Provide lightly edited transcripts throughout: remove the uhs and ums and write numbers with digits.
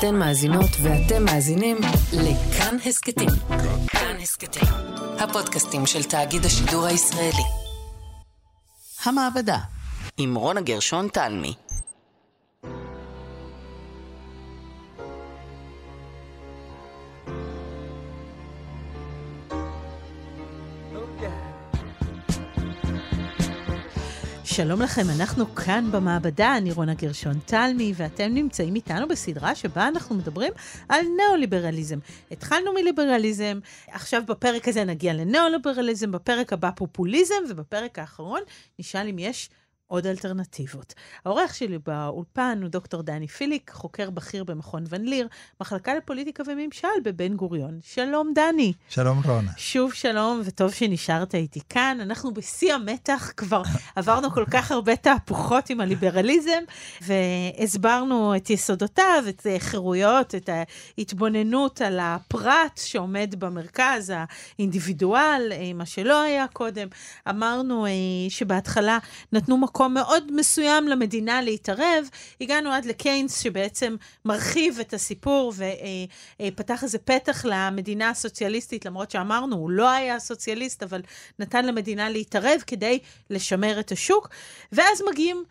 אתן מאזינות ואתם מאזינים לכאן הסקטים. כאן הסקטים, הפודקאסטים של תאגיד השידור הישראלי. המעבדה, עם רונה גרשון תלמי. שלום לכם, אנחנו כאן במעבדה, אני רונה גרשון תלמי, ואתם נמצאים איתנו בסדרה שבה אנחנו מדברים על ניאו-ליברליזם. התחלנו מליברליזם, עכשיו בפרק הזה נגיע לניאו-ליברליזם, בפרק הבא פופוליזם, ובפרק האחרון נשאל אם יש עוד אלטרנטיבות. העורך שלי באולפן הוא דוקטור דני פיליק, חוקר בכיר במכון ון ליר, מחלקה לפוליטיקה וממשל בבן גוריון. שלום דני. שלום רונה. שוב שלום, וטוב שנשארת איתי כאן. אנחנו בשיא המתח, כבר עברנו כל כך הרבה תהפוכות עם הליברליזם, והסברנו את יסודותיו, את חירויות, את ההתבוננות על הפרט שעומד במרכז, האינדיבידואל, מה שלא היה קודם. אמרנו שבהתחלה נתנו מקום מאוד מסוים למדינה להתערב, הגענו עד לקיינס שבעצם מרחיב את הסיפור ופתח איזה פתח למדינה הסוציאליסטית, למרות שאמרנו, הוא לא היה סוציאליסט, אבל נתן למדינה להתערב כדי לשמר את השוק, ואז מגיעים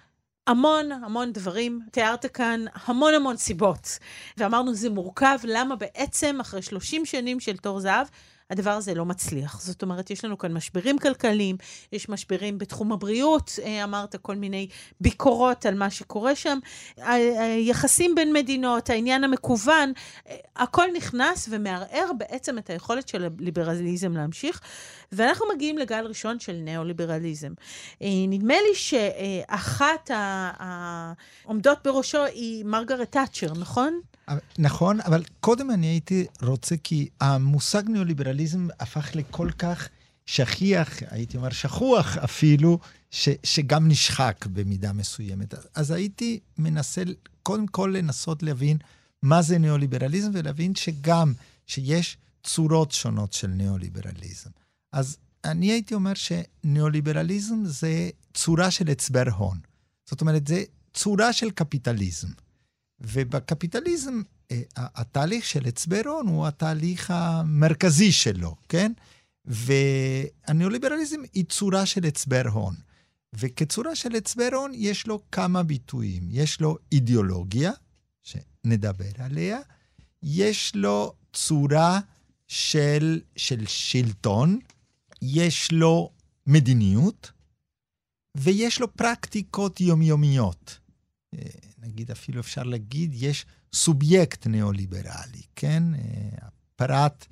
המון דברים, תיארת כאן המון סיבות, ואמרנו זה מורכב, למה בעצם אחרי 30 שנים של תור זהב, הדבר הזה לא מצליח. זאת אומרת, יש לנו כאן משברים כלכליים, יש משברים בתחום הבריאות, אמרת כל מיני ביקורות על מה שקורה שם, היחסים בין מדינות, העניין המקוון, הכל נכנס ומערער בעצם את היכולת של הליברליזם להמשיך, ואנחנו מגיעים לגל ראשון של ניאו-ליברליזם. נדמה לי שאחת העומדות בראשו היא מרגרט תאצ'ר, נכון? נכון, אבל קודם אני הייתי רוצה, כי המושג ניאו-ליברליזם הפך לכל כך שכיח, הייתי אומר שכוח אפילו, שגם נשחק במידה מסוימת. אז הייתי מנסה, קודם כל לנסות להבין מה זה ניאו-ליברליזם, ולהבין שגם שיש צורות שונות של ניאו-ליברליזם. אז אני הייתי אומר שניאו-ליברליזם זה צורה של הצבר הון. זאת אומרת, זה צורה של קפיטליזם. ובקפיטליזם, התהליך של הצבר הון הוא התהליך המרכזי שלו, כן? והניאו-ליברליזם היא צורה של הצבר הון. וכצורה של הצבר הון יש לו כמה ביטויים. יש לו אידיאולוגיה, שנדבר עליה, יש לו צורה של שלטון, יש לו מדיניות, ויש לו פרקטיקות יומיומיות. נגיד, אפילו אפשר להגיד, יש סובייקט ניאו-ליברלי, כן? הפרט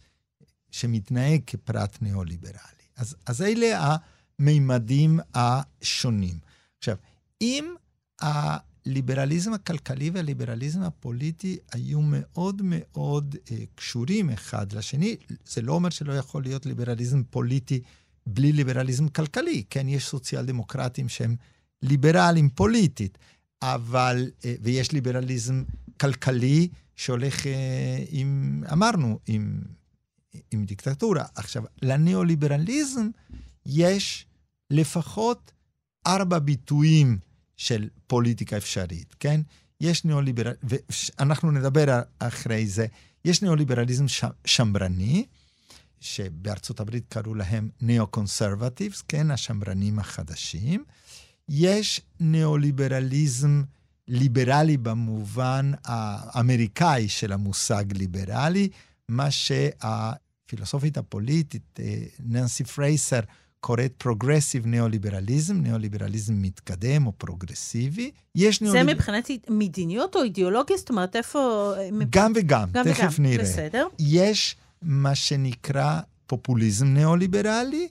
שמתנהג כפרט ניאו-ליברלי. אז אלה המימדים השונים. עכשיו, אם הליברליזם הכלכלי והליברליזם הפוליטי היו מאוד מאוד קשורים אחד לשני, זה לא אומר שלא יכול להיות ליברליזם פוליטי בלי ליברליזם כלכלי, כן? יש סוציאל דמוקרטים שהם ליברלים פוליטית, אבל, ויש ליברליזם כלכלי שהולך אמרנו, עם דיקטטורה. עכשיו, לניאו-ליברליזם יש לפחות 4 ביטויים של פוליטיקה אפשרית, כן? יש ואנחנו נדבר אחרי זה, יש ניאו-ליברליזם שמרני, שבארצות הברית קראו להם ניאו-קונסרבטיבס, כן? השמרנים החדשים. יש ניאו-ליברליזם ליברלי במובן האמריקאי של המושג ליברלי, מה שהפילוסופית הפוליטית ננסי פרייסר קוראת פרוגרסיב ניאו-ליברליזם, ניאו-ליברליזם מתקדם או פרוגרסיבי. זה מבחינת מדיניות או אידיאולוגיה? זאת אומרת, איפה... גם וגם, תכף נראה. בסדר. יש מה שנקרא פופוליזם ניאו-ליברלי,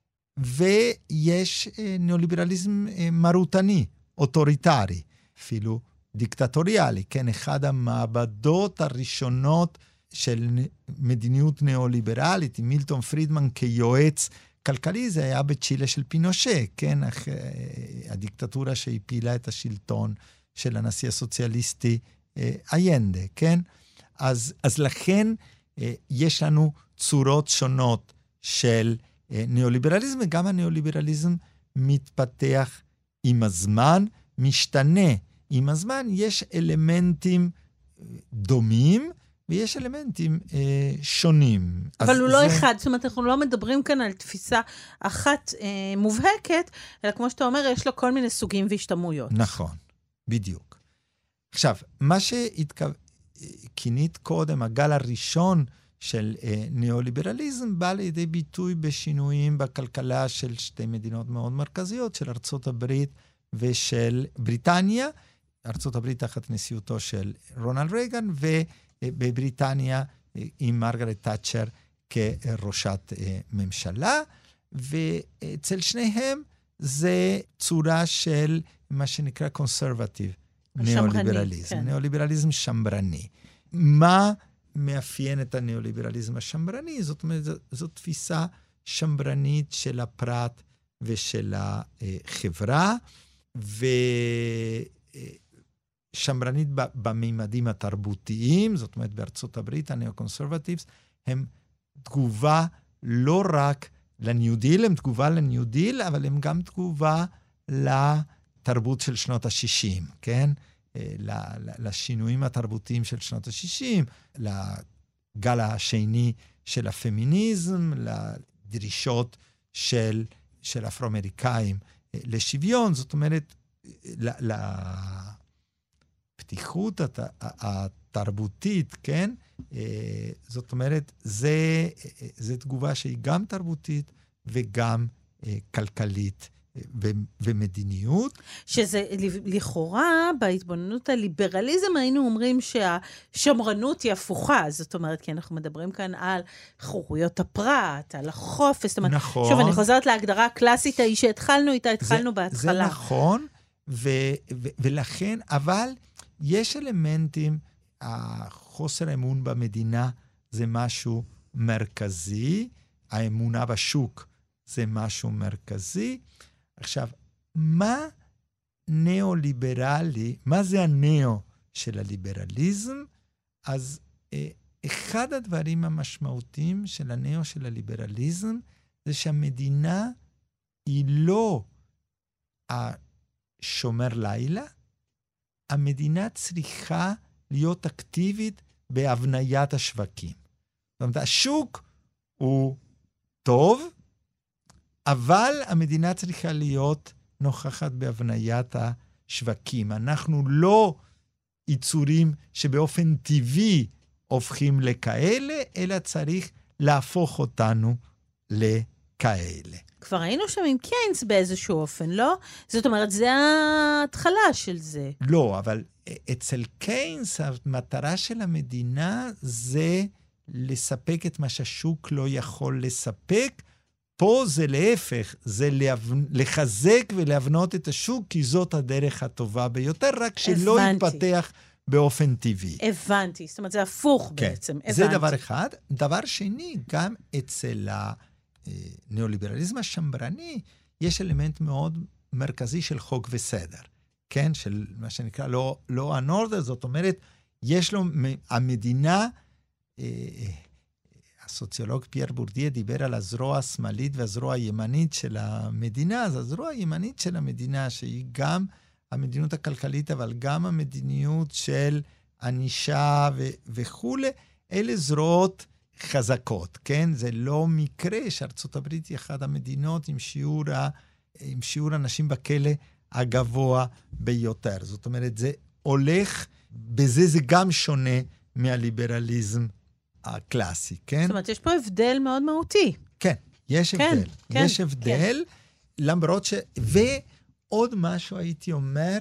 ויש ניאו-ליברליזם מרוטני, אוטוריטרי, אפילו דיקטטוריאלי, כן? אחד המעבדות הראשונות של מדיניות ניאו-ליברלית, עם מילטון פרידמן כיועץ כלכלי, זה היה בצ'ילה של פינושה, כן? הדיקטטורה שהפילה את השלטון של הנשיא הסוציאליסטי איינדה, כן? אז לכן יש לנו צורות שונות של ניאו-ליברליזם, וגם הניאו-ליברליזם מתפתח עם הזמן, משתנה עם הזמן. יש אלמנטים דומים, ויש אלמנטים שונים. אבל הוא לא אחד, זאת אומרת, אנחנו לא מדברים כאן על תפיסה אחת מובהקת, אלא כמו שאתה אומר, יש לו כל מיני סוגים והשתמעויות. נכון, בדיוק. עכשיו, מה שכינית קודם, הגל הראשון של ניאו-ליברליזם, בא לידי ביטוי בשינויים בכלכלה של שתי מדינות מאוד מרכזיות, של ארצות הברית ושל בריטניה, ארצות הברית תחת נשיאותו של רונלד רייגן, ובבריטניה עם מרגרט תאצ'ר כראשת ממשלה, ואצל שניהם זה צורה של מה שנקרא קונסרבטיב, ניאו-ליברליזם, כן. ניאו-ליברליזם שמרני. מה מאפיין את הניאו-ליברליזם השמרני? זאת אומרת, זו תפיסה שמרנית של הפרט ושל החברה, ושמרנית בממדים התרבותיים, זאת אומרת, בארצות הברית, הניאו-קונסרבטיבס, הם תגובה לא רק לניו דיל, הם תגובה לניו דיל, אבל הם גם תגובה לתרבות של שנות ה-60, כן? לשינויים התרבותיים של שנות ה-60, לגל השני של הפמיניזם, לדרישות של אפרו-אמריקאים לשוויון, זאת אומרת, לפתיחות התרבותית, כן? זאת אומרת, זה תגובה שהיא גם תרבותית וגם כלכלית ומדיניות. שזה לכאורה, בהתבוננות הליברליזם, היינו אומרים שהשמרנות היא הפוכה, זאת אומרת, כי אנחנו מדברים כאן על חירויות הפרט, על החופש, זאת אומרת, נכון. שוב, אני חוזרת להגדרה הקלאסית ההיא שהתחלנו איתה, התחלנו בהתחלה. זה נכון, ולכן, אבל יש אלמנטים, החוסר האמון במדינה זה משהו מרכזי, האמונה בשוק זה משהו מרכזי. עכשיו, מה ניאו-ליברלי, מה זה הניאו של הליברליזם? אז אחד הדברים המשמעותיים של הניאו של הליברליזם, זה שהמדינה היא לא השומר לילה, המדינה צריכה להיות אקטיבית בהבניית השווקים. זאת אומרת, השוק הוא טוב, אבל המדינה צריכה להיות נוכחת בהבניית השווקים. אנחנו לא יצורים שבאופן טבעי הופכים לכאלה, אלא צריך להפוך אותנו לכאלה. כבר היינו שם עם קיינס באיזשהו אופן, לא? זאת אומרת, זה ההתחלה של זה. לא, אבל אצל קיינס המטרה של המדינה זה לספק את מה שהשוק לא יכול לספק. פה זה להפך, זה לחזק ולהבנות את השוק, כי זאת הדרך הטובה ביותר, רק שלא יתפתח באופן טבעי. הבנתי, זאת אומרת, זה הפוך בעצם. כן, זה דבר אחד. דבר שני, גם אצל הניאו-ליברליזם השמרני, יש אלמנט מאוד מרכזי של חוק וסדר. כן, של מה שנקרא לא הנורדר, זאת אומרת, יש לו, המדינה, הסוציולוג פייר בורדיה דיבר על הזרוע השמאלית והזרוע הימנית של המדינה, אז הזרוע הימנית של המדינה, שהיא גם המדיניות הכלכלית, אבל גם המדיניות של ענישה וכו', אלה זרועות חזקות, כן? זה לא מקרה שארצות הברית היא אחת המדינות עם שיעור אנשים בכלא הגבוה ביותר. זאת אומרת, זה הולך, בזה זה גם שונה מהליברליזם הקלאסי, כן? זאת אומרת, יש פה הבדל מאוד מהותי. כן, יש הבדל. כן, יש הבדל, למרות ועוד משהו הייתי אומר,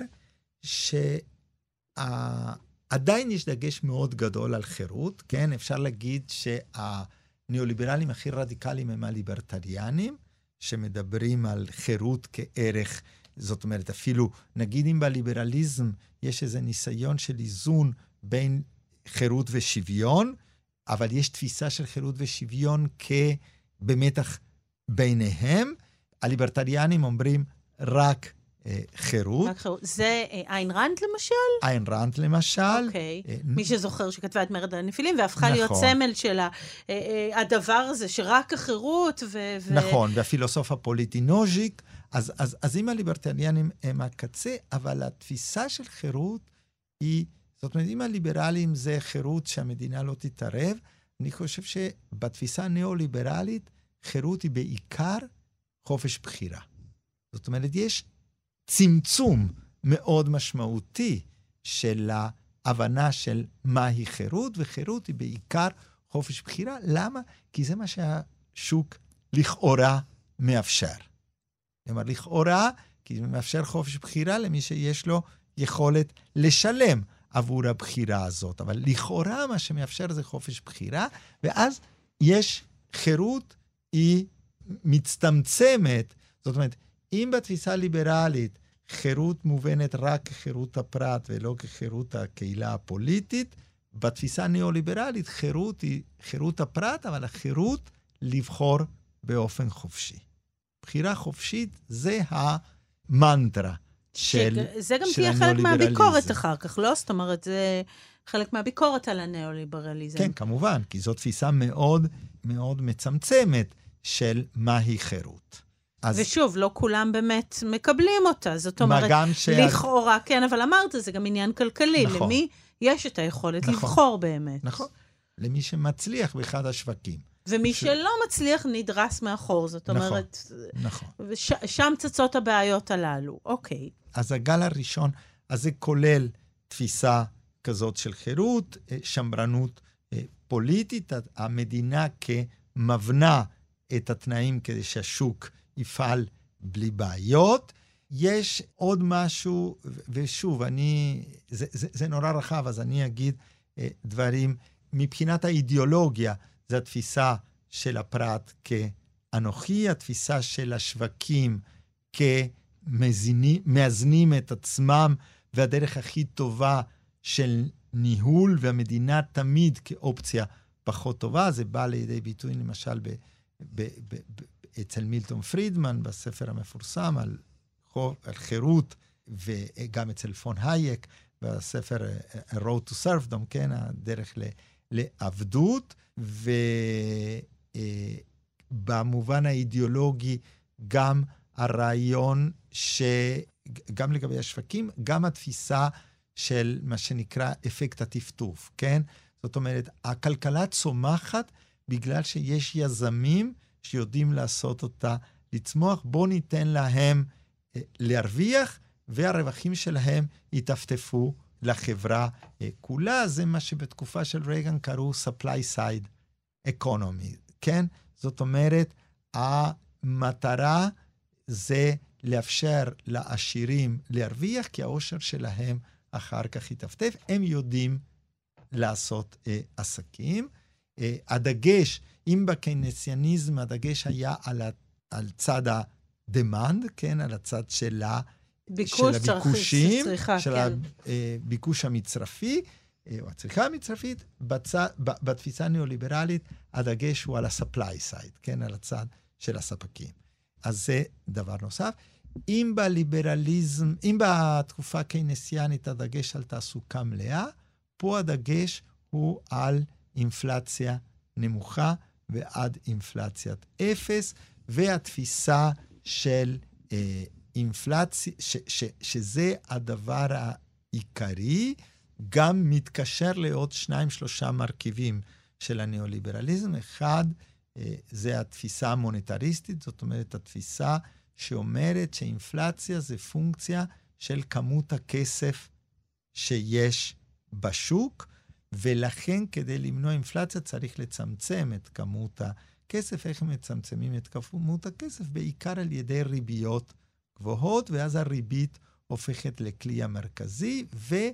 שעדיין יש דגש מאוד גדול על חירות, כן? אפשר להגיד שהניאו-ליברלים הכי רדיקליים הם הליברטריאנים, שמדברים על חירות כערך, זאת אומרת, אפילו נגיד אם בליברליזם יש איזה ניסיון של איזון בין חירות ושוויון, אבל יש תפיסה של חירות ושוויון במתח ביניהם. הליברטריאנים אומרים רק חירות. רק חירות. זה איין רנד למשל? איין רנד למשל. אוקיי. מי שזוכר שכתבה את מרד הנפילים, והפכה להיות סמל של הדבר הזה, שרק החירות נכון, והפילוסוף הפוליטי נוז'יק. אז אם הליברטריאנים הם הקצה, אבל התפיסה של חירות היא, זאת אומרת, אם הליברלים זה חירות שהמדינה לא תתערב, אני חושב שבתפיסה ניאו-ליברלית, חירות היא בעיקר חופש בחירה. זאת אומרת, יש צמצום מאוד משמעותי של ההבנה של מהי חירות, וחירות היא בעיקר חופש בחירה. למה? כי זה מה שהשוק לכאורה מאפשר. כלומר, לכאורה, כי זה מאפשר חופש בחירה למי שיש לו יכולת לשלם עבור הבחירה הזאת. אבל לכאורה מה שמאפשר זה חופש בחירה, ואז יש חירות, היא מצטמצמת. זאת אומרת, אם בתפיסה הליברלית חירות מובנת רק כחירות הפרט ולא כחירות הקהילה הפוליטית, בתפיסה ניאו-ליברלית חירות היא חירות הפרט, אבל החירות לבחור באופן חופשי. בחירה חופשית זה המנטרה של זה גם תהיה חלק מהביקורת אחר כך, לא? זאת אומרת, זה חלק מהביקורת על הניאו-ליברליזם. כן, כמובן, כי זו תפיסה מאוד מאוד מצמצמת של מהי חירות. ושוב, לא כולם באמת מקבלים אותה. זאת אומרת, לכאורה, כן, אבל אמרת, זה גם עניין כלכלי. נכון. למי יש את היכולת נכון. לבחור באמת. נכון. למי שמצליח באחד השווקים. ומי שלא מצליח נדרס מאחור. זאת אומרת, נכון. שם צצות הבעיות הללו. אוקיי. אז הגל הראשון, אז זה כולל תפיסה כזאת של חירות, שמרנות פוליטית, המדינה כמבנה את התנאים כדי שהשוק יפעל בלי בעיות. יש עוד משהו, ושוב, זה נורא רחב, אז אני אגיד דברים. מבחינת האידיאולוגיה, זו התפיסה של הפרט כאנוכי, התפיסה של השווקים כמאזנים את עצמם, והדרך הכי טובה של ניהול, והמדינה תמיד כאופציה פחות טובה. זה בא לידי ביטוי, למשל, אצל מילטון פרידמן, בספר המפורסם על חירות, וגם אצל פון הייק, בספר Road to Serfdom, כן, הדרך לעבדות, ובמובן האידיאולוגי, גם הרעיון גם לגבי השווקים, גם התפיסה של מה שנקרא אפקט הטפטוף, כן? זאת אומרת, הכלכלה צומחת בגלל שיש יזמים שיודעים לעשות אותה לצמוח, בוא ניתן להם להרוויח, והרווחים שלהם יטפטפו לחברה כולה. זה מה שבתקופה של רייגן קראו supply side economy, כן? זאת אומרת, המטרה זה לאפשר לעשירים להרוויח, כי העושר שלהם אחר כך יטפטף. הם יודעים לעשות עסקים. הדגש, אם בקיינסיאניזם הדגש היה על צד הדמנד, כן, על הצד של הביקושים, של הביקוש המצרפי, או הצריכה המצרפית, בתפיסה ניאו-ליברלית, הדגש הוא על ה-supply side, כן, על הצד של הספקים. אז זה דבר נוסף. אם בליברליזם, אם בתקופה קיינסיאנית הדגש על תעסוקה מלאה, פה הדגש הוא על אינפלציה נמוכה ועד אינפלציית אפס, והתפיסה של אינפלציה, שזה הדבר העיקרי, גם מתקשר לעוד 2-3 מרכיבים של הניאו-ליברליזם. אחד, זה התפיסה המוניטריסטית, זאת אומרת, התפיסה שאומרת שאינפלציה זה פונקציה של כמות הכסף שיש בשוק, ולכן כדי למנוע אינפלציה צריך לצמצם את כמות הכסף. איך מצמצמים את כמות הכסף? בעיקר על ידי ריביות גבוהות, ואז הריבית הופכת לכלי המרכזי,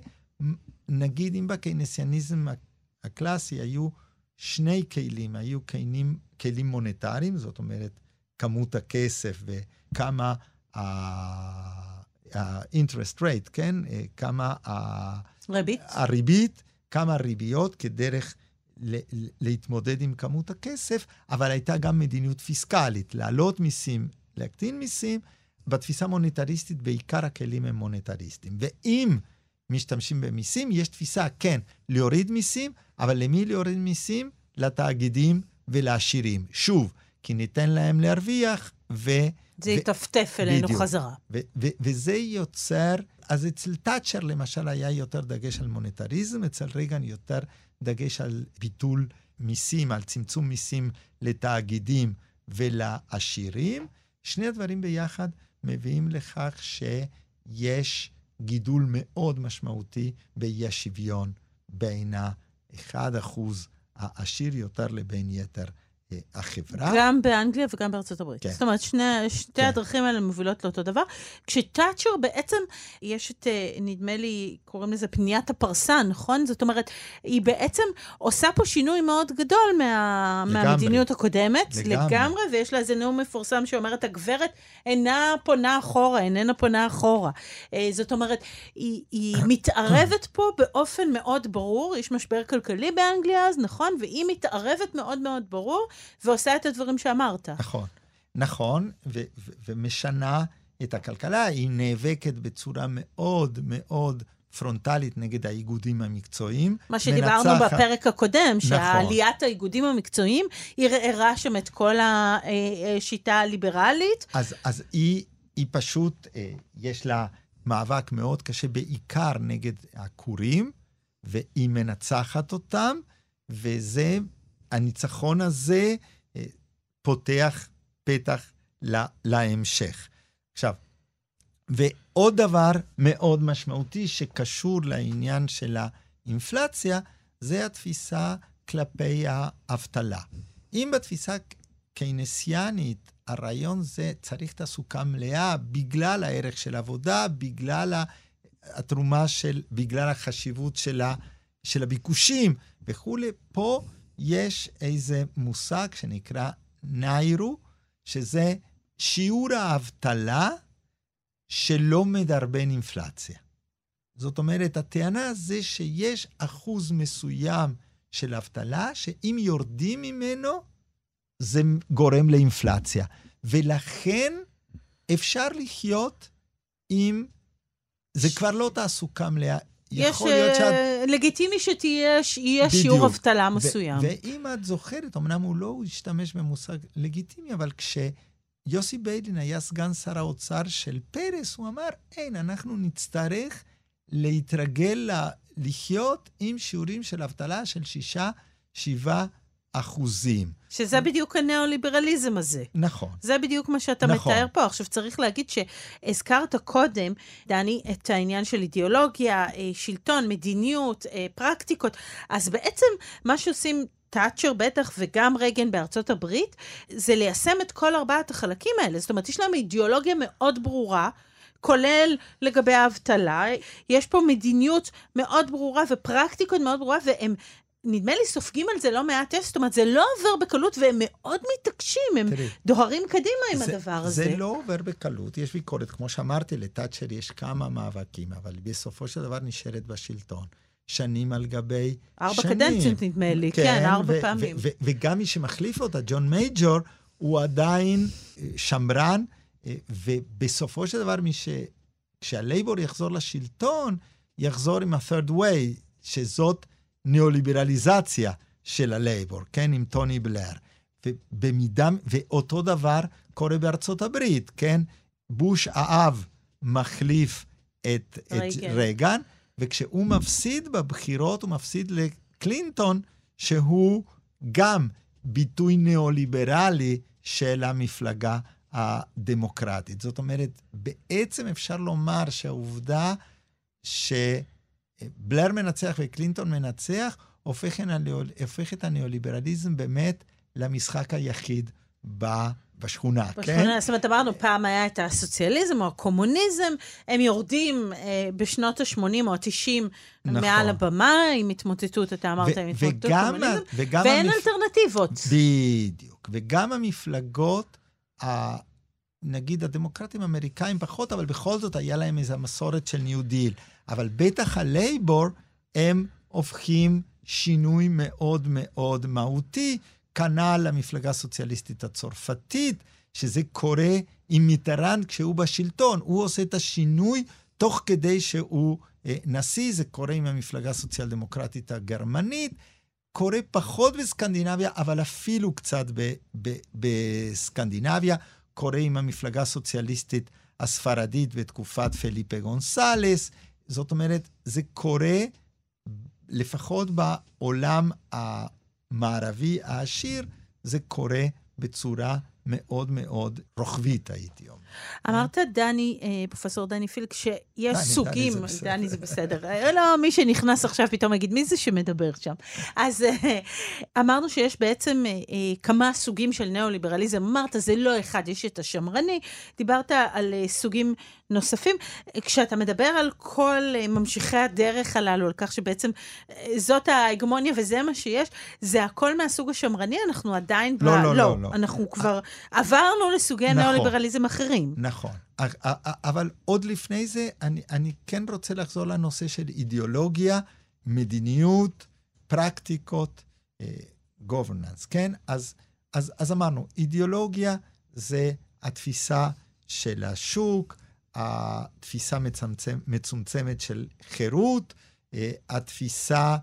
ונגיד אם בקיינסיאניזם הקלאסי היו שני כלים, היו כלים מוניטריים, זאת אומרת כמות הכסף וכמה ה-interest rate, כן? כמה הריבית, כמה הריביות כדרך להתמודד עם כמות הכסף, אבל הייתה גם מדיניות פיסקלית, להעלות מיסים, להקטין מיסים. בתפיסה מוניטריסטית בעיקר הכלים הם מוניטריסטיים. ואם משתמשים במיסים, יש תפיסה, כן, להוריד מיסים, אבל למי להוריד מיסים? לתאגידים ולעשירים. שוב, כי ניתן להם להרוויח, זה יטפטף אלינו בדיוק. חזרה. וזה יוצר, אז אצל תאצ'ר למשל היה יותר דגש על מוניטריזם, אצל ריגן יותר דגש על ביטול מיסים, על צמצום מיסים לתאגידים ולעשירים. שני הדברים ביחד מביאים לכך שיש גידול מאוד משמעותי באי השוויון בין 1% העשיר יותר לבין יתר החברה. גם באנגליה וגם בארצות הברית. כן. זאת אומרת, שתי הדרכים האלה מובילות לאותו דבר. כשטאצ'ר בעצם, יש את, נדמה לי, קוראים לזה פניית הפרסה, נכון? זאת אומרת, היא בעצם עושה פה שינוי מאוד גדול מהמדיניות הקודמת. לגמרי. ויש לה איזה נאום מפורסם שאומרת, הגברת איננה פונה אחורה. זאת אומרת, היא מתערבת פה באופן מאוד ברור. יש משבר כלכלי באנגליה אז, נכון? והיא מתערבת מאוד מאוד ברור. ועושה את הדברים שאמרת. נכון, ומשנה את הכלכלה. היא נאבקת בצורה מאוד מאוד פרונטלית נגד האיגודים המקצועיים. מה שדיברנו בפרק הקודם, שהעליית האיגודים המקצועיים, היא ראה שם את כל השיטה הליברלית. אז היא פשוט, יש לה מאבק מאוד קשה, בעיקר נגד הכורים, והיא מנצחת אותם, וזה... הניצחון הזה פותח פתח להמשך. עכשיו, ועוד דבר מאוד משמעותי שקשור לעניין של האינפלציה, זה התפיסה כלפי האבטלה. אם בתפיסה קיינסיאנית, הרעיון זה צריך תעסוקה מלאה, בגלל הערך של עבודה, בגלל התרומה בגלל החשיבות של הביקושים וכו'. פה יש איזה מושג שנקרא ניירו, שזה שיעור האבטלה שלא מדרבן אינפלציה. זאת אומרת, הטענה זה שיש אחוז מסוים של אבטלה, שאם יורדים ממנו, זה גורם לאינפלציה. ולכן אפשר לחיות עם... זה כבר לא תעסוקה מלאה. יש לגיטימי שתהיה שיעור אבטלה מסוים. ואם את זוכרת, אמנם הוא לא השתמש במושג לגיטימי, אבל כשיוסי ביילין היה סגן שר האוצר של פרס, הוא אמר, אנחנו נצטרך להתרגל לחיות עם שיעורים של אבטלה של 6-7%. שזה בדיוק הנאו-ליברליזם הזה. נכון. זה בדיוק מה שאתה מתאר פה. עכשיו צריך להגיד שהזכרת קודם, דני, את העניין של אידיאולוגיה, שלטון, מדיניות, פרקטיקות. אז בעצם מה שעושים תאצ'ר בטח וגם רייגן בארצות הברית, זה ליישם את כל 4 החלקים האלה. זאת אומרת, יש להם אידיאולוגיה מאוד ברורה, כולל לגבי האבטלה. יש פה מדיניות מאוד ברורה ופרקטיקות מאוד ברורה, והם... נדמה לי סופגים על זה לא מעט, זאת אומרת, זה לא עובר בקלות, והם מאוד מתעקשים, הם דוהרים קדימה עם הדבר הזה. זה לא עובר בקלות, יש ביקורת, כמו שאמרתי, לתאצ'ר יש כמה מאבקים, אבל בסופו של דבר נשארת בשלטון, שנים על גבי 4 קדנציות נדמה לי, כן, 4 פעמים. וגם מי שמחליף אותה, ג'ון מייג'ור, הוא עדיין שמרן, ובסופו של דבר, כשהלייבור יחזור לשלטון, יחזור עם ה-third way, שזאת ניאו-ליברליזציה של הלייבור, כן, עם טוני בלר. ואותו דבר קורה בארצות הברית, כן? בוש האב מחליף את רייגן, וכשהוא מפסיד בבחירות, הוא מפסיד לקלינטון, שהוא גם ביטוי ניאו-ליברלי של המפלגה הדמוקרטית. זאת אומרת, בעצם אפשר לומר שהעובדה בלר מנצח וקלינטון מנצח, הופך את הניאו-ליברליזם באמת למשחק היחיד בשכונה. בשכונה, זאת אומרת, אמרנו, פעם היה את הסוציאליזם או הקומוניזם, הם יורדים בשנות ה-80 או ה-90 מעל הבמה, עם התמוטטות, אתה אמרת, עם התמוטטות קומוניזם, ואין אלטרנטיבות. בדיוק, וגם המפלגות, נגיד הדמוקרטים האמריקאים פחות, אבל בכל זאת היה להם איזו מסורת של ניו דיל. אבל בטח הלייבור הם הופכים שינוי מאוד מאוד מהותי, כנ"ל למפלגה הסוציאליסטית הצרפתית, שזה קורה עם מיטראן כשהוא בשלטון. הוא עושה את השינוי תוך כדי שהוא נשיא, זה קורה עם המפלגה הסוציאל-דמוקרטית הגרמנית, קורה פחות בסקנדינביה, אבל אפילו קצת בסקנדינביה, קורה עם המפלגה הסוציאליסטית הספרדית בתקופת פליפה גונסלס. זאת אומרת, זה קורה לפחות בעולם המערבי העשיר, זה קורה בצורה מאוד מאוד רוחבית, הייתי אומר. אמרת, דני, פרופסור דני פילק, שיש סוגים, דני זה בסדר. לא, מי שנכנס עכשיו פתאום יגיד, מי זה שמדבר שם? אז אמרנו שיש בעצם כמה סוגים של ניאו-ליברליזם. אמרת, זה לא אחד, יש את השמרני. דיברת על סוגים נוספים. כשאתה מדבר על כל ממשיכי הדרך הללו, על כך שבעצם זאת ההגמוניה וזה מה שיש, זה הכל מהסוג השמרני, אנחנו עדיין... לא. אנחנו כבר עברנו לסוגי ניאו-ליברליזם אחרים. נכון. אבל עוד לפני זה, אני כן רוצה לחזור לנושא של אידיאולוגיה, מדיניות, פרקטיקות, governance, כן? אז אמרנו, אידיאולוגיה זה התפיסה של השוק, התפיסה מצומצמת של חירות, התפיסה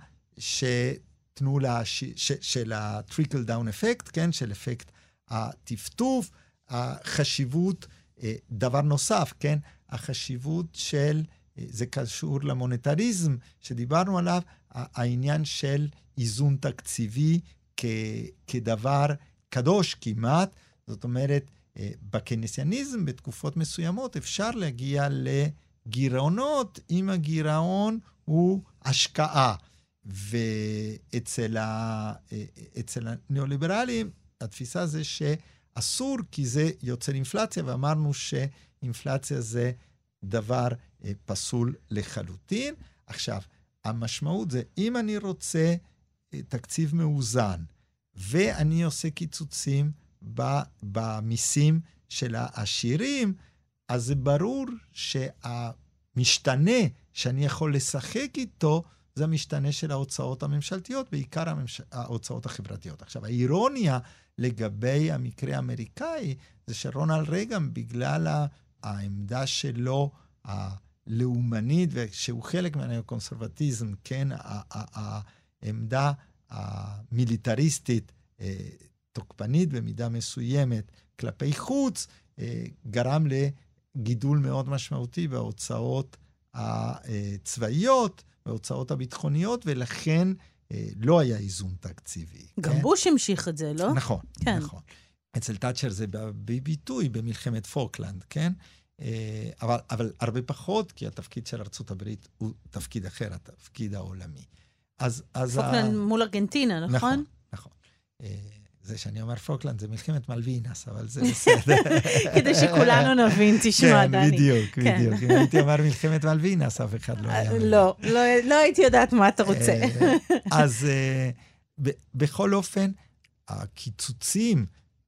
שתנו לה, של ה-trickle down effect, כן? של אפקט הטפטוף, החשיבות, דבר נוסף, כן? החשיבות של, זה קשור למוניטריזם, שדיברנו עליו, העניין של איזון תקציבי כדבר קדוש כמעט, זאת אומרת, בקייניסיאניזם, בתקופות מסוימות, אפשר להגיע לגירעונות, אם הגירעון הוא השקעה. ואצל הניאו-ליברלים, התפיסה זה שאסור, כי זה יוצר אינפלציה, ואמרנו שאינפלציה זה דבר פסול לחלוטין. עכשיו, המשמעות זה, אם אני רוצה תקציב מאוזן, ואני עושה קיצוצים במיסים של העשירים, אז זה ברור שהמשתנה שאני יכול לשחק איתו, זה המשתנה של ההוצאות הממשלתיות, בעיקר ההוצאות החברתיות. עכשיו, האירוניה לגבי המקרה האמריקאי, זה שרונלד רייגן, בגלל העמדה שלו הלאומנית, ושהוא חלק מהקונסרבטיזם, כן, העמדה המיליטריסטית, תוקפנית במידה מסוימת, כלפי חוץ, גרם לגידול מאוד משמעותי בהוצאות הצבאיות, בהוצאות הביטחוניות, ולכן לא היה איזון תקציבי. גם כן? בוש המשיך את זה, לא? נכון, כן. נכון. אצל תאצ'ר זה בביטוי במלחמת פוקלנד, כן? אבל הרבה פחות, כי התפקיד של ארצות הברית הוא תפקיד אחר, התפקיד העולמי. פוקלנד מול ארגנטינה, נכון? נכון, נכון. זה שאני אומר פוקלנד, זה מלחמת מלווינס, אבל זה בסדר. כדי שכולנו נבין, תשמע, דני. כן, בדיוק. אם הייתי אומר מלחמת מלווינס, אף אחד לא היה... לא הייתי יודעת מה אתה רוצה. אז בכל אופן, הקיצוצים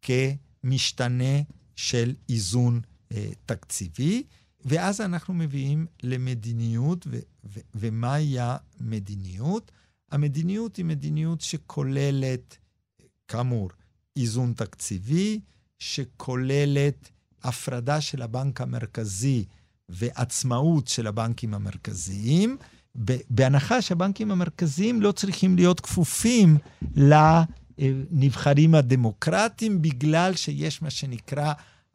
כמשתנה של איזון תקציבי, ואז אנחנו מביאים למדיניות, ומהי המדיניות? המדיניות היא מדיניות שכוללת, כאמור, איזון תקציבי, שכוללת הפרדה של הבנק המרכזי ועצמאות של הבנקים המרכזיים, בהנחה שהבנקים המרכזיים לא צריכים להיות כפופים לנבחרים הדמוקרטיים, בגלל שיש מה שנקרא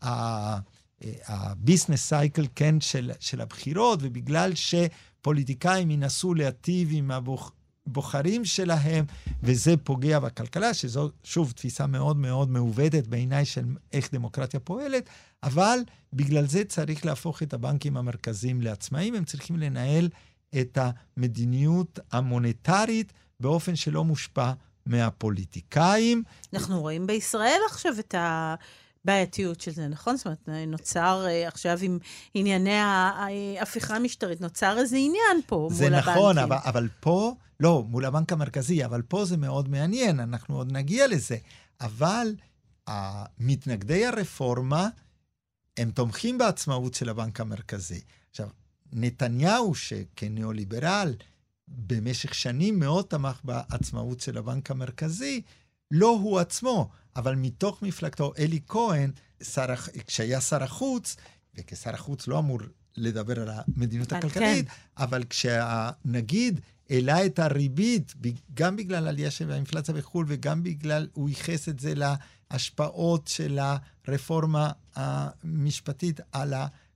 הביזנס סייקל, כן, של הבחירות, ובגלל שפוליטיקאים ינסו להטיב עם בוחרים שלהם, וזה פוגע בכלכלה, שזו שוב תפיסה מאוד מאוד מעוותת בעיניי של איך דמוקרטיה פועלת, אבל בגלל זה צריך להפוך את הבנקים המרכזיים לעצמאים, הם צריכים לנהל את המדיניות המוניטרית באופן שלא מושפע מהפוליטיקאים. אנחנו רואים בישראל עכשיו את הבעייתיות של זה, נכון? זאת אומרת, נוצר עכשיו עם ענייני ההפיכה המשטרית, נוצר איזה עניין פה מול הבנקים. זה נכון, אבל פה, לא, מול הבנק המרכזי, אבל פה זה מאוד מעניין, אנחנו עוד נגיע לזה. אבל מתנגדי הרפורמה, הם תומכים בעצמאות של הבנק המרכזי. עכשיו, נתניהו, שכניאו-ליברל, במשך שנים מאוד תמך בעצמאות של הבנק המרכזי, לא הוא עצמו, אבל מתוך מפלגתו, אלי כהן, כשהיה שר החוץ, וכשר החוץ לא אמור לדבר על המדיניות הכלכלית, אבל כשהנגיד העלה את הריבית, גם בגלל עלייה של האינפלציה בחו"ל, וגם בגלל, הוא ייחס את זה להשפעות של הרפורמה המשפטית על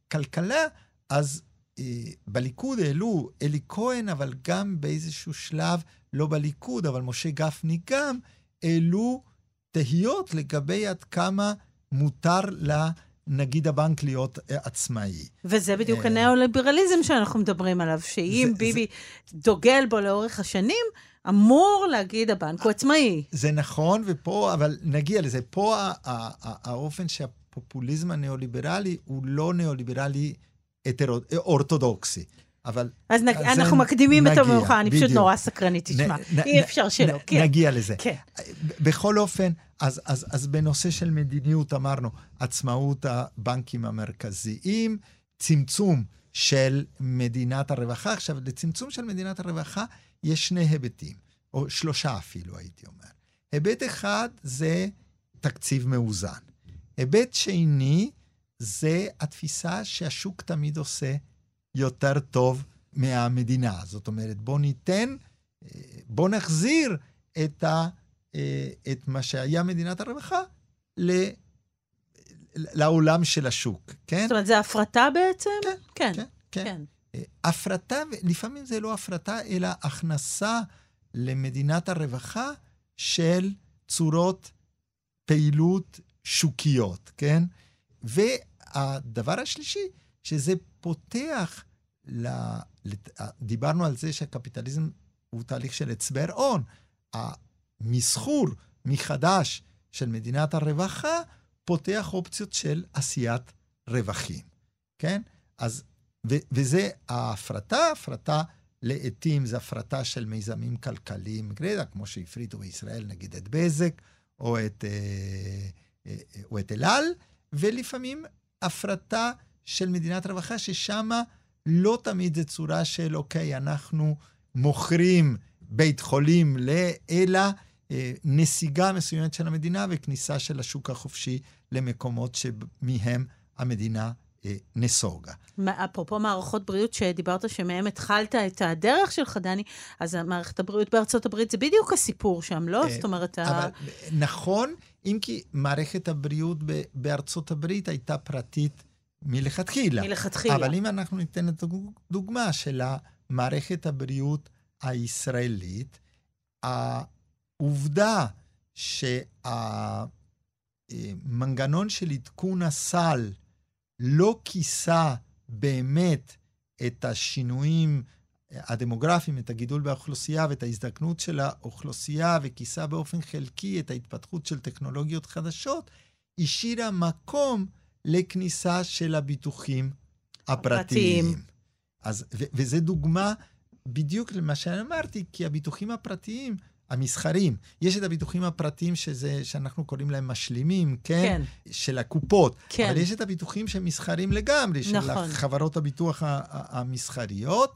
הכלכלה, אז בליכוד העלו אלי כהן, אבל גם באיזשהו שלב, לא בליכוד, אבל משה גפני גם, העלו תהיות לגבי עד כמה מותר נגיד הבנק להיות עצמאי. וזה בדיוק הנאו-ליברליזם שאנחנו מדברים עליו, שאם ביבי דוגל בו לאורך השנים, אמור להגיד הבנק הוא עצמאי. זה נכון, ופה, אבל נגיע לזה, פה האופן שהפופוליזם הנאו-ליברלי הוא לא נאו-ליברלי אורתודוקסי. אבל אז אנחנו מקדימים את המאוחר, אני פשוט נורא סקרנית, תשמע. אי אפשר שלא. נגיע לזה. כן. בכל אופן, אז בנושא של מדיניות אמרנו, עצמאות הבנקים המרכזיים, צמצום של מדינת הרווחה. עכשיו, לצמצום של מדינת הרווחה יש שני היבטים, או שלושה אפילו הייתי אומר. היבט אחד זה תקציב מאוזן. היבט שני זה התפיסה שהשוק תמיד עושה יותר טוב מהמדינה. זאת אומרת, בוא נחזיר את מה שהיה מדינת הרווחה לעולם של השוק, כן? זאת אומרת, זה הפרטה בעצם? כן, כן. הפרטה, לפעמים זה לא הפרטה, אלא הכנסה למדינת הרווחה של צורות פעילות שוקיות, כן? והדבר השלישי, שזה פותח, דיברנו על זה שהקפיטליזם הוא תהליך של הצבר הון, המסחור מחדש של מדינת הרווחה, פותח אופציות של עשיית רווחים, כן? אז, וזה ההפרטה לעתים זה הפרטה של מיזמים כלכליים גרידא, כמו שהפריטו בישראל, נגיד את בזק, או את אל-על, ולפעמים הפרטה של מדינת רווחה, ששמה לא תמיד זה צורה של, אוקיי, אנחנו מוכרים בית חולים אלא נסיגה מסוימת של המדינה, וכניסה של השוק החופשי למקומות שמהם המדינה נסוגה. אפרופו מערכות בריאות שדיברת שמהם התחלת את הדרך שלך, דני, אז מערכת הבריאות בארצות הברית זה בדיוק הסיפור שם, לא? זאת אומרת... אבל נכון, אם כי מערכת הבריאות בארצות הברית הייתה פרטית מלכתחילה. אבל אם אנחנו ניתן את הדוגמה של מערכת הבריאות הישראלית, העובדה שהמנגנון של עדכון הסל לא כיסה באמת את השינויים הדמוגרפיים, את הגידול באוכלוסייה ואת ההזדקנות של האוכלוסייה, וכיסה באופן חלקי את ההתפתחות של טכנולוגיות חדשות, השאירה מקום לכניסה של הביטוחים הפרטיים. וזה דוגמה בדיוק למה שאמרתי, כי הביטוחים הפרטיים, המסחרים, יש את הביטוחים הפרטיים שאנחנו קוראים להם משלימים, כן? של הקופות. כן. אבל יש את הביטוחים שמסחרים לגמרי, של חברות הביטוח המסחריות,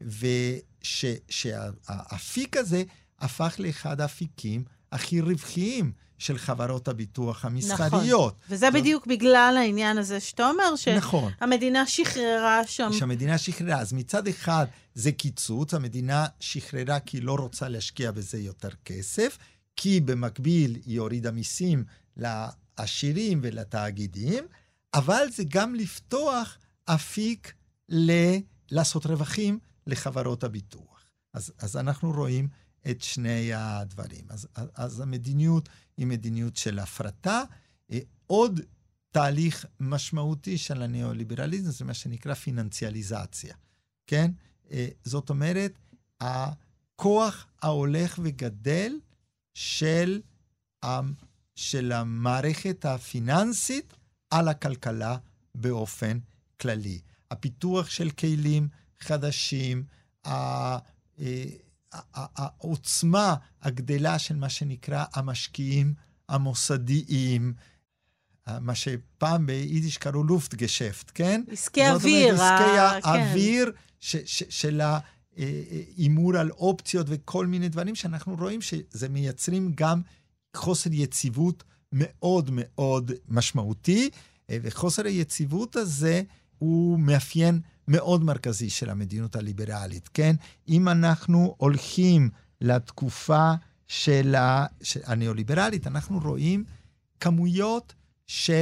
ושהאפיק הזה הפך לאחד האפיקים הכי רווחיים של חברות הביטוח המסחריות. נכון. וזה בדיוק בגלל העניין הזה שאתה אומר, שהמדינה שחררה שם. שהמדינה שחררה. אז מצד אחד זה קיצוץ, המדינה שחררה כי לא רוצה להשקיע בזה יותר כסף, כי במקביל היא הורידה מיסים לעשירים ולתאגידים, אבל זה גם לפתוח אפיק לעשות רווחים לחברות הביטוח. אז אנחנו רואים את שני הדברים. אז המדיניות היא מדיניות של הפרטה. עוד תהליך משמעותי של הנאו-ליברליזם, זה מה שנקרא פיננציאליזציה. כן? זאת אומרת, הכוח ההולך וגדל של המערכת הפיננסית על הכלכלה באופן כללי. הפיתוח של כלים חדשים, העוצמה הגדלה של מה שנקרא המשקיעים המוסדיים, מה שפעם ביידיש קראו לופטגשפט, כן? עסקי אוויר. זאת אומרת, עסקי האוויר של האימור על אופציות וכל מיני דברים שאנחנו רואים שזה מייצרים גם חוסר יציבות מאוד מאוד משמעותי, וחוסר היציבות הזה הוא מאפיין מאוד מרכזי של המדיניות הליברלית, כן? אם אנחנו הולכים לתקופה של הנאו-ליברלית, אנחנו רואים כמויות של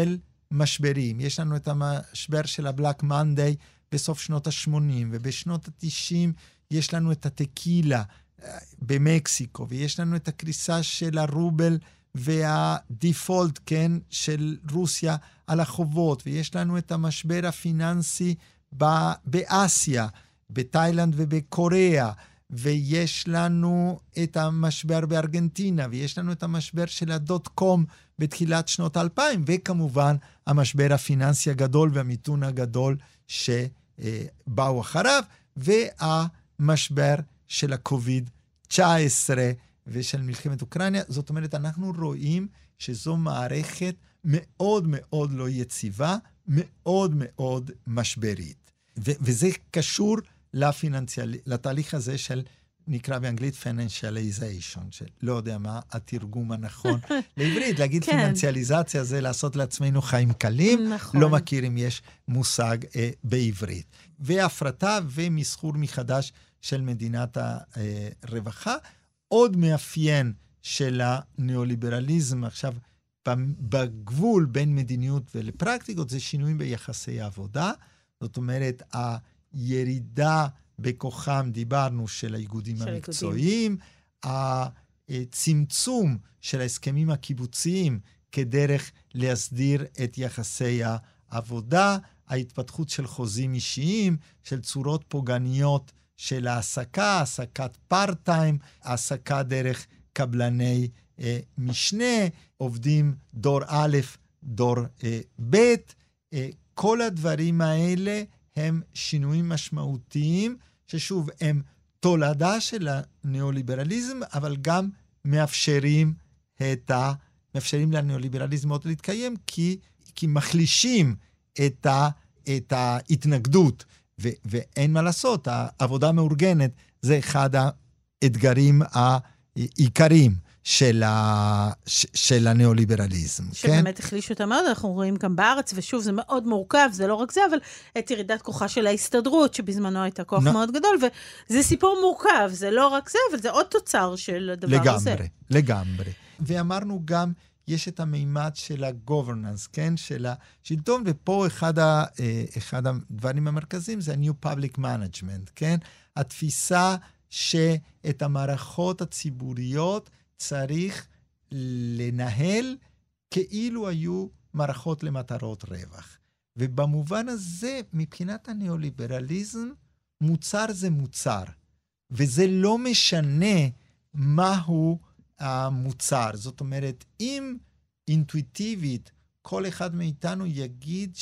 משברים. יש לנו את המשבר של הבלק מנדיי בסוף שנות ה-80, ובשנות ה-90 יש לנו את הטקילה במקסיקו, ויש לנו את הקריסה של הרובל והדיפולט, כן, של רוסיה על החובות, ויש לנו את המשבר הפיננסי באסיה, בתאילנד ובקוריאה, ויש לנו את המשבר בארגנטינה, ויש לנו את המשבר של הדוט-קום בתחילת שנות 2000, וכמובן המשבר הפיננסי הגדול והמיתון הגדול שבאו אחריו, והמשבר של ה-COVID-19 ושל מלחמת אוקראינה. זאת אומרת, אנחנו רואים שזו מערכת מאוד מאוד לא יציבה, מאוד מאוד משברית. וזה קשור לתהליך הזה של, נקרא באנגלית financialization, שלא יודע מה התרגום הנכון לעברית. להגיד פיננציאליזציה זה לעשות לעצמנו חיים קלים, לא מכיר אם יש מושג בעברית. והפרטה ומסחור מחדש של מדינת הרווחה. עוד מאפיין של הניאו-ליברליזם עכשיו בגבול בין מדיניות ולפרקטיקות, זה שינויים ביחסי העבודה. זאת אומרת, הירידה בכוחם, דיברנו, של האיגודים המקצועיים, הצמצום של ההסכמים הקיבוציים כדרך להסדיר את יחסי העבודה, ההתפתחות של חוזים אישיים, של צורות פוגעניות של העסקה, העסקת פארט-טיים, העסקה דרך קבלני משנה, עובדים דור א', דור ב', כל הדברים האלה הם שינויים משמעותיים, ששוב, הם תולדה של הניאו-ליברליזם, אבל גם מאפשרים לניאו-ליברליזם עוד להתקיים, כי מחלישים את ההתנגדות, ואין מה לעשות, העבודה המאורגנת זה אחד האתגרים העיקריים של הניאו-ליברליזם. שבאמת החלישו אותה מאוד, אנחנו רואים גם בארץ, ושוב זה מאוד מורכב, זה לא רק זה, אבל את ירידת כוחה של ההסתדרות, שבזמנו הייתה כוח מאוד גדול, וזה סיפור מורכב, זה לא רק זה, אבל זה עוד תוצר של הדבר הזה. לגמרי. ואמרנו גם, יש את המימד של ה-governance, כן? של השלטון, ופה אחד הדברים המרכזיים זה ה-new public management, כן? התפיסה שאת המערכות הציבוריות צריך לנהל כאילו היו מערכות למטרות רווח. ובמובן הזה, מבחינת הניאו-ליברליזם, מוצר זה מוצר. וזה לא משנה מהו המוצר. זאת אומרת, אם אינטואיטיבית כל אחד מאיתנו יגיד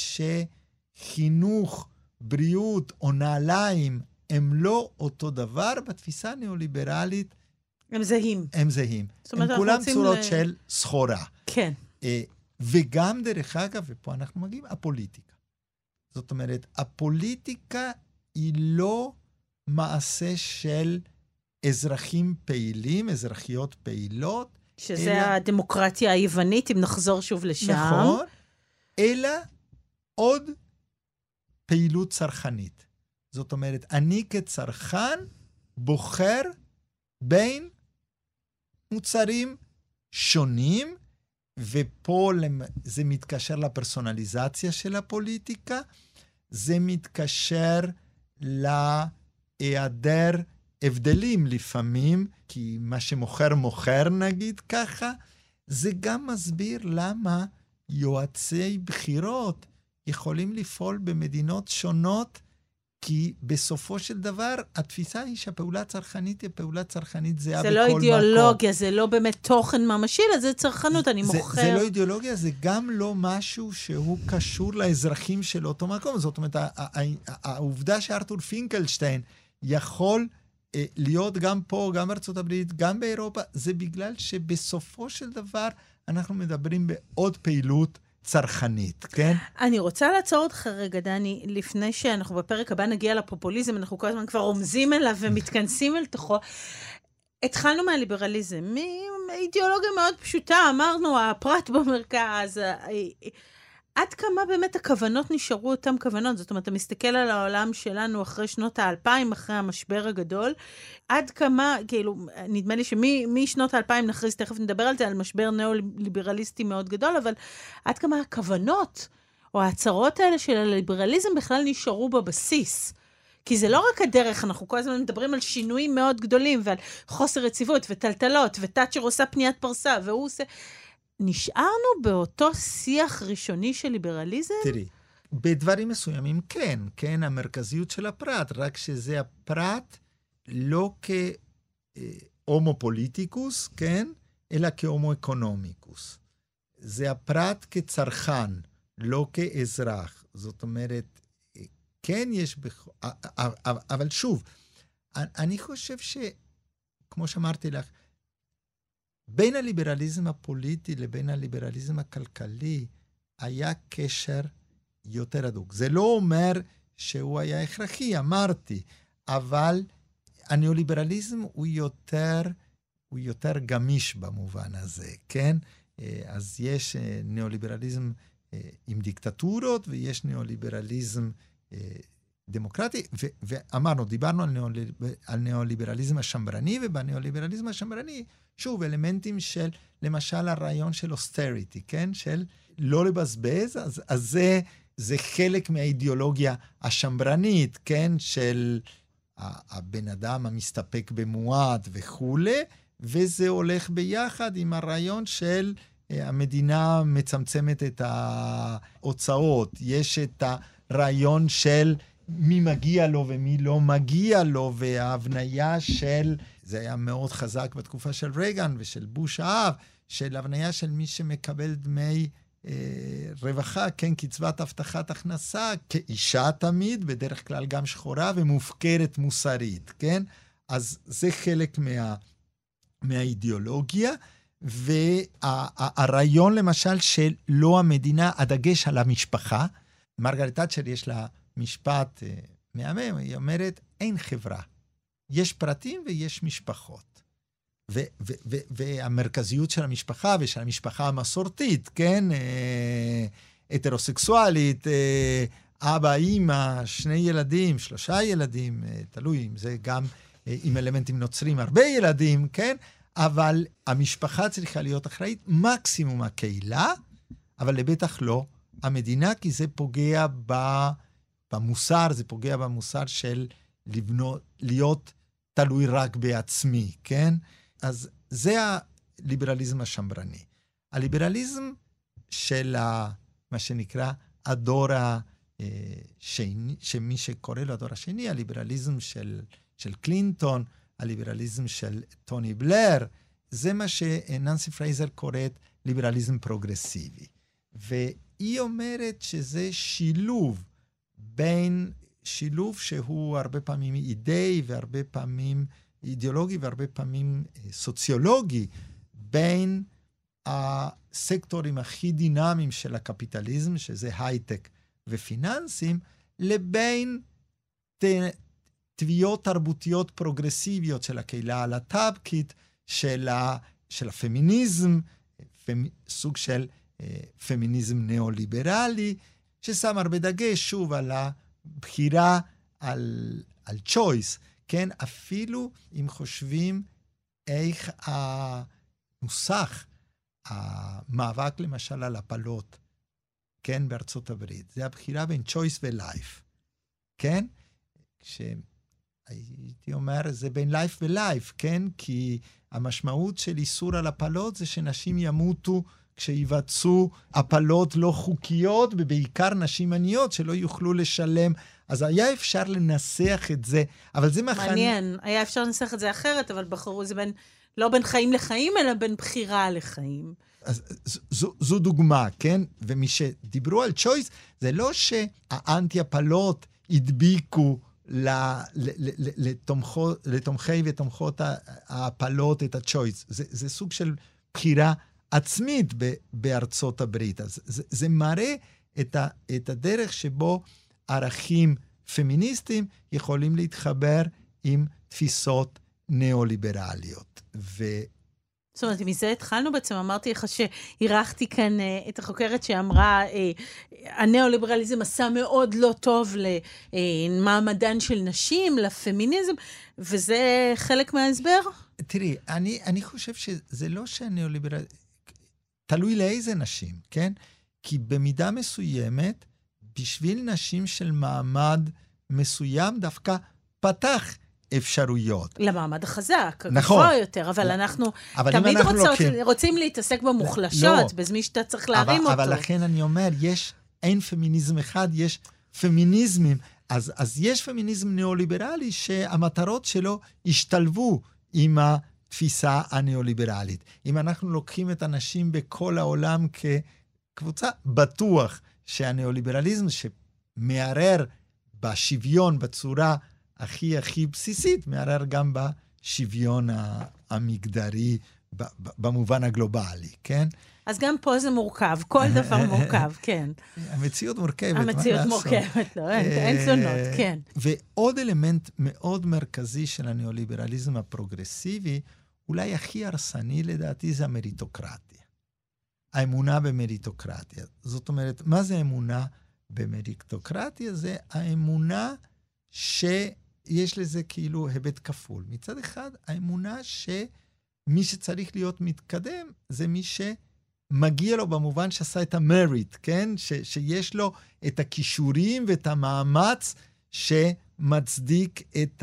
שחינוך, בריאות או נעליים הם לא אותו דבר, בתפיסה ניאו-ליברלית הם זהים. הם כולם צורות של סחורה. כן. וגם דרך אגב, ופה אנחנו מגיעים, הפוליטיקה. זאת אומרת, הפוליטיקה היא לא מעשה של אזרחים פעילים, אזרחיות פעילות. שזה אלא, הדמוקרטיה היוונית, אם נחזור שוב לשם. נכון, אלא עוד פעילות צרכנית. זאת אומרת, אני כצרכן בוחר בין מוצרים שונים, ופה זה מתקשר לפרסונליזציה של הפוליטיקה, זה מתקשר להיעדר הבדלים לפעמים, כי מה שמוכר נגיד ככה, זה גם מסביר למה יועצי בחירות יכולים לפעול במדינות שונות, כי בסופו של דבר, התפיסה היא שהפעולה הצרכנית היא פעולה צרכנית זהה בכל מקום. זה לא אידיאולוגיה, זה לא באמת תוכן ממשי, זה צרכנות, אני מוכר. זה לא אידיאולוגיה, זה גם לא משהו שהוא קשור לאזרחים של אותו מקום. זאת אומרת, העובדה שארתור פינקלשטיין יכול להיות גם פה, גם בארצות הברית, גם באירופה, זה בגלל שבסופו של דבר אנחנו מדברים בעוד פעילות צרכנית, כן? אני רוצה לעצור אותך רגע, דני, לפני שאנחנו בפרק הבא נגיע לפופוליזם, אנחנו כל הזמן כבר רומזים אליו ומתכנסים אל תוכו. התחלנו מהליברליזם, מאידיאולוגיה מאוד פשוטה, אמרנו, הפרט במרכז, עד כמה באמת הכוונות נשארו אותן כוונות? זאת אומרת, אתה מסתכל על העולם שלנו אחרי שנות ה-2000, אחרי המשבר הגדול, עד כמה, כאילו, נדמה לי שמשנות ה-2000 נכריז, תכף נדבר על זה, על משבר ניאו-ליברליסטי מאוד גדול, אבל עד כמה הכוונות או ההצהרות האלה של הליברליזם בכלל נשארו בבסיס. כי זה לא רק הדרך, אנחנו כל הזמן מדברים על שינויים מאוד גדולים, ועל חוסר רציפות וטלטלות, ותאצ'ר עושה פניית פרסה, והוא עושה... נשארנו באותו שיח ראשוני של ליברליזם? תראי, בדברים מסוימים כן, המרכזיות של הפרט, רק שזה הפרט לא כהומו פוליטיקוס, כן, אלא כהומו אקונומיקוס. זה הפרט כצרכן, לא כאזרח. זאת אומרת, כן יש, אבל שוב, אני חושב כמו שאמרתי לך, בין הליברליזם הפוליטי לבין הליברליזם הכלכלי, היה קשר יותר הדוק. זה לא אומר שהוא היה הכרחי, אמרתי, אבל הניאו-ליברליזם הוא יותר גמיש במובן הזה, כן? אז יש ניאו-ליברליזם עם דיקטטורות, ויש ניאו-ליברליזם דמוקרטי, ואמרנו, דיברנו על ניאו-ליברליזם השמרני, ובניאו-ליברליזם השמרני, שוב, אלמנטים של, למשל, הרעיון של austerity, כן? של לא לבזבז, אז זה חלק מהאידיאולוגיה השמרנית, כן? של הבן אדם המסתפק במועט וכו', וזה הולך ביחד עם הרעיון של המדינה מצמצמת את ההוצאות. יש את הרעיון של מי מגיע לו ומי לא מגיע לו, וההבניה של, זה היה מאוד חזק בתקופה של רייגן ושל בוש האב, של הבניה של מי שמקבל דמי רווחה, כן, קצבת הבטחת הכנסה, כאישה תמיד, בדרך כלל גם שחורה ומופקרת מוסרית, כן? אז זה חלק מהאידיאולוגיה, והרעיון למשל של לא המדינה, הדגש על המשפחה. מרגרט תאצ'ר יש לה משפט מהמם, היא אומרת, אין חברה. יש פרטים ויש משפחות. והמרכזיות של המשפחה ושל המשפחה המסורתית, כן? הטרוסקסואלית, אבא, אמא, 2 ילדים, 3 ילדים, תלוי אם זה גם עם אלמנטים נוצרים, הרבה ילדים, כן? אבל המשפחה צריכה להיות אחראית, מקסימום הקהילה, אבל לבטח לא המדינה, כי זה פוגע במוסר, זה פוגע במוסר של להיות תלוי רק בעצמי, כן? אז זה הליברליזם השמרני. הליברליזם של מה שנקרא הדור השני, שמי שקורא לו הדור השני, הליברליזם של קלינטון, הליברליזם של טוני בלר, זה מה שננסי פרייזר קוראת ליברליזם פרוגרסיבי. והיא אומרת שזה שילוב שהוא הרבה פעמים אידאי והרבה פעמים אידיאולוגי והרבה פעמים סוציולוגי, בין הסקטורים הכי דינמיים של הקפיטליזם, שזה הייטק ופיננסים, לבין תביעות תרבותיות פרוגרסיביות של הקהילה הלהט"בקית, של הפמיניזם, סוג של פמיניזם ניאו-ליברלי, ששם הרבה דגש שוב על הבחירה, על choice, כן? אפילו אם חושבים איך הנוסח, המאבק למשל על הפלות, כן? בארצות הברית, זה הבחירה בין choice ו-life, כן? הייתי אומר, זה בין life ו-life, כן? כי המשמעות של איסור על הפלות זה שנשים ימותו כשיבצעו הפלות לא חוקיות, ובעיקר נשים עניות שלא יוכלו לשלם. אז היה אפשר לנסח את זה, אבל זה מעניין, היה אפשר לנסח את זה אחרת, אבל בחרו זה לא בין חיים לחיים, אלא בין בחירה לחיים. אז זו דוגמה, כן? ומי שדיברו על choice, זה לא שהאנטי הפלות הדביקו לתומכי ותומכות ההפלות את ה-choice. זה סוג של בחירה עצמית בארצות הברית. אז זה מראה את הדרך שבו ערכים פמיניסטיים יכולים להתחבר עם תפיסות ניאו-ליברליות. זאת אומרת, מזה התחלנו בעצם, אמרתי לך שהירחתי כאן את החוקרת שאמרה, הניאו-ליברליזם עשה מאוד לא טוב למעמדן של נשים, לפמיניזם, וזה חלק מההסבר? תראי, אני חושב שזה לא שהניאו-ליברליזם, תלוי לאיזה נשים, כן? כי במידה מסוימת, בשביל נשים של מעמד מסוים, דווקא פתח אפשרויות. למעמד החזק, נכון. הגבוה יותר, אבל אנחנו אבל תמיד לוקחים... רוצים להתעסק במוחלשות, בזמי שאתה צריך להרים אותו. אבל לכן אני אומר, אין פמיניזם אחד, יש פמיניזמים. אז יש פמיניזם ניאו-ליברלי שהמטרות שלו השתלבו עם התפיסה הניאו-ליברלית. אם אנחנו לוקחים את הנשים בכל העולם כקבוצה, בטוח שהניאו-ליברליזם שמערער בשוויון בצורה הכי בסיסית, מערער גם בשוויון המגדרי במובן הגלובלי, כן? אז גם פה זה מורכב, כל דבר מורכב, כן. המציאות מורכבת, המציאות מורכבת, לא, אין תלונות, כן. ועוד אלמנט מאוד מרכזי של הניאו-ליברליזם הפרוגרסיבי, אולי הכי הרסני לדעתי, זה המריטוקרטיה. האמונה במריטוקרטיה. זאת אומרת, מה זה אמונה במריטוקרטיה? זה האמונה שיש לזה כאילו היבט כפול. מצד אחד, האמונה שמי שצריך להיות מתקדם, זה מי שמגיע לו במובן שעשה את המריט, כן? שיש לו את הכישורים ואת המאמץ שמצדיק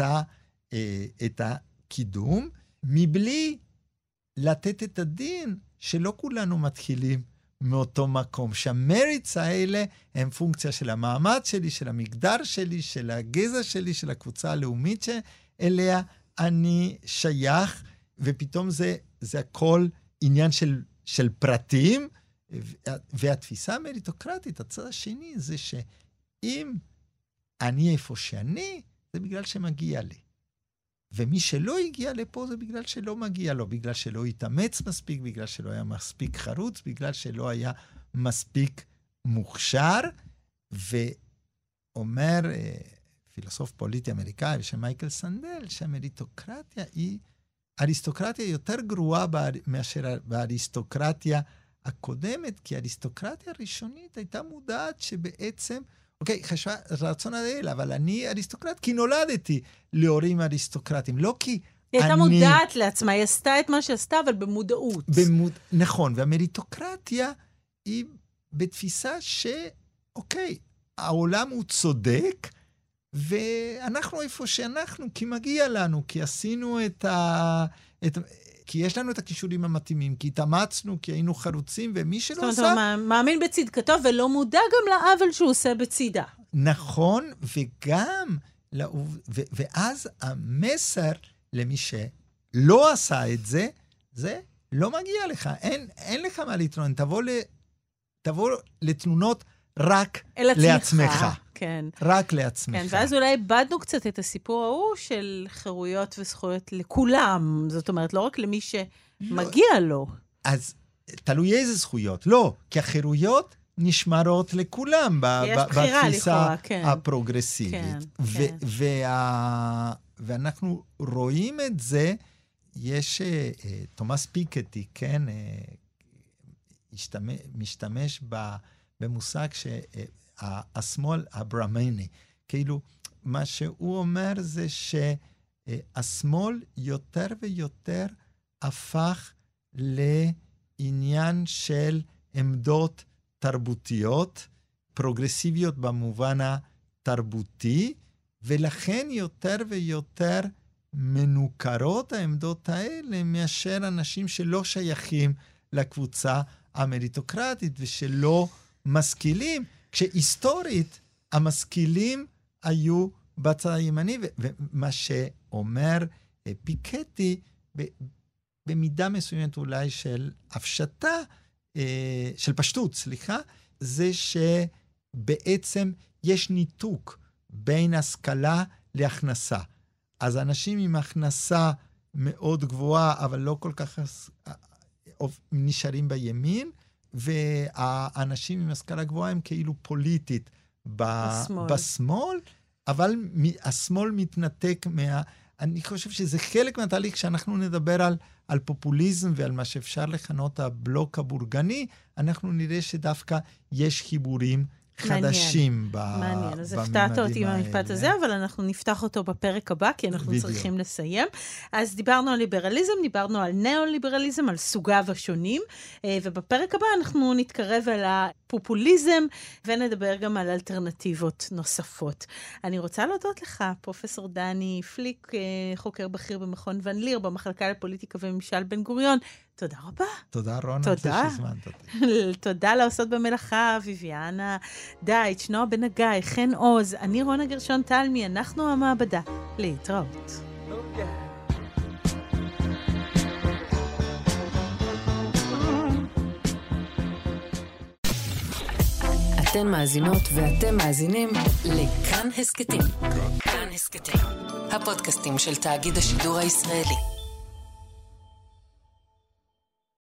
את הקידום, מבלי לתת את הדין שלא כולנו מתחילים מאותו מקום, שהמריטס האלה הם פונקציה של המעמד שלי, של המגדר שלי, של הגזע שלי, של הקבוצה הלאומית שאליה אני שייך, ופתאום זה הכל עניין של פרטים, והתפיסה המריטוקרטית, הצד השני, זה שאם אני איפה שאני, זה בגלל שמגיע לי. ומי שלא הגיע לפה זה בגלל שלא מגיע לו, בגלל שלא התאמץ מספיק, בגלל שלא היה מספיק חרוץ, בגלל שלא היה מספיק מוכשר, ואומר פילוסוף פוליטי אמריקאי בשם מייקל סנדל, שהמריטוקרטיה היא אריסטוקרטיה יותר גרועה מאשר באריסטוקרטיה הקודמת, כי האריסטוקרטיה הראשונית הייתה מודעת שבעצם, אוקיי, חשבה רצון האל, אבל אני אריסטוקרט כי נולדתי להורים אריסטוקרטים, לא כי היא הייתה מודעת לעצמה, היא עשתה את מה שעשתה, אבל במודעות. נכון, והמריטוקרטיה היא בתפיסה שאוקיי, העולם הוא צודק, ואנחנו איפה שאנחנו, כי מגיע לנו, כי עשינו כי יש לנו את הכישורים המתאימים, כי התאמצנו, כי היינו חרוצים, ומי שלא עושה... זאת אומרת, הוא מאמין בצדקתו, ולא מודע גם לעוול שהוא עושה בצידה. נכון, וגם, ואז המסר למי שלא עשה את זה, זה לא מגיע לך, אין לך מה להתלונן, תבוא לתלונות רק לעצמך. כן. רק לעצמך. כן, ואז אולי איבדנו קצת את הסיפור ההוא של חירויות וזכויות לכולם. זאת אומרת, לא רק למי שמגיע לו. אז תלוי איזה זכויות. לא, כי החירויות נשמרות לכולם בתפיסה הפרוגרסיבית. ואנחנו רואים את זה, יש תומאס פיקטי, כן, משתמש במושג השמאל הברמני. כאילו, מה שהוא אומר זה שהשמאל יותר ויותר הפך לעניין של עמדות תרבותיות, פרוגרסיביות במובן התרבותי, ולכן יותר ויותר מנוכרות העמדות האלה מאשר אנשים שלא שייכים לקבוצה המריטוקרטית ושלא משכילים, כשהיסטורית המשכילים היו בצד הימני, ומה שאומר פיקטי, במידה מסוימת אולי של הפשטה, של פשטות, סליחה, זה שבעצם יש ניתוק בין השכלה להכנסה. אז אנשים עם הכנסה מאוד גבוהה, אבל לא כל כך נשארים בימין, והאנשים עם השכלה גבוהה הם כאילו פוליטית בשמאל, אבל השמאל מתנתק אני חושב שזה חלק מהתהליך שאנחנו נדבר על פופוליזם ועל מה שאפשר לכנות הבלוק הבורגני, אנחנו נראה שדווקא יש חיבורים חדשים מעניין, אז הפתעת אותי עם המשפט הזה, אבל אנחנו נפתח אותו בפרק הבא, כי אנחנו צריכים לסיים. אז דיברנו על ליברליזם, דיברנו על ניאו-ליברליזם, על סוגיו השונים, ובפרק הבא אנחנו נתקרב אל הפופוליזם, ונדבר גם על אלטרנטיבות נוספות. אני רוצה להודות לך, פרופסור דני פליק, חוקר בכיר במכון ון ליר, במחלקה לפוליטיקה וממשל בן גוריון. תודה רבה. תודה רון, על זה שהזמנת אותי. תודה לעושות במלאכה, ויביאנה דייטש, נועה בן הגיא, חן עוז, אני רונה גרשון תלמי, אנחנו המעבדה. להתראות. אתן מאזינות ואתם מאזינים לכאן הסקטים. כאן הסקטים, הפודקאסטים של תאגיד השידור הישראלי.